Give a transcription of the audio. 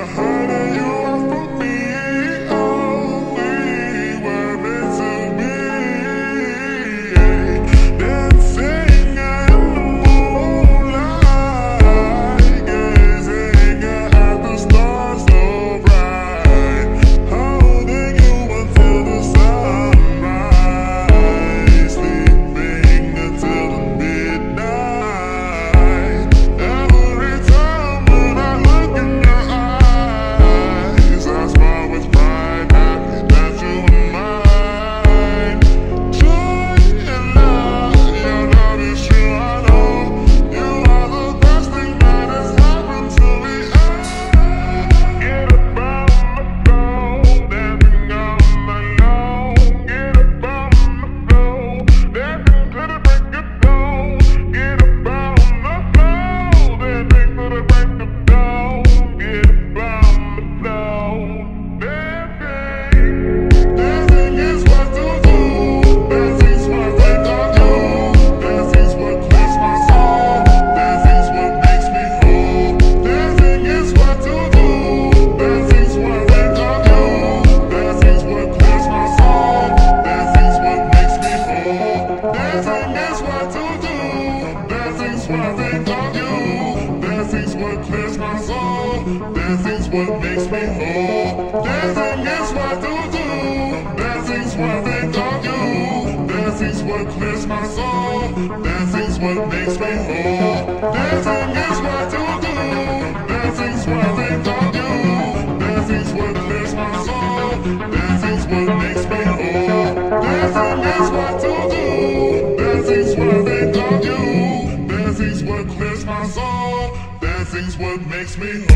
you're hiding you out from me. Oh, we were meant to be, dancing in the moonlight, gazing at the stars so bright, holding you until the sunrise, sleeping until the midnight. Every time when I look in your eyes, I smile with pride, happy that you are mine. Joy and love, your love is true, I know. You are the best thing that has happened to me. Get up on the floor, dancing all night long. Get up on the floor, dancing to the break of dawn. Get up on the floor, dancing to the break of dawn. Get up on the floor, dancing. Dancing is what to do. Dancing's what I think of you. Dancing's what clears my soul. Dancing's what makes me whole. Dancing is what to do. Dancing's what I think of you. Dancing's what clears my soul. Dancing's what makes me whole. Dancing is what to do. Dancing's what I think of you. Dancing's what clears my soul. Dancing's what makes me whole. Dancing is what to do. Dancing's what I think of you. Dancing's what clears my soul. Dancing's what makes me whole. Dancing is what to do. Dancing's what I think of you. Dancing's what clears my soul. Dancing's what makes me whole. Dancing is what to do. Dancing's what I think of you. Dancing's what clears my soul. Dancing's what makes me whole.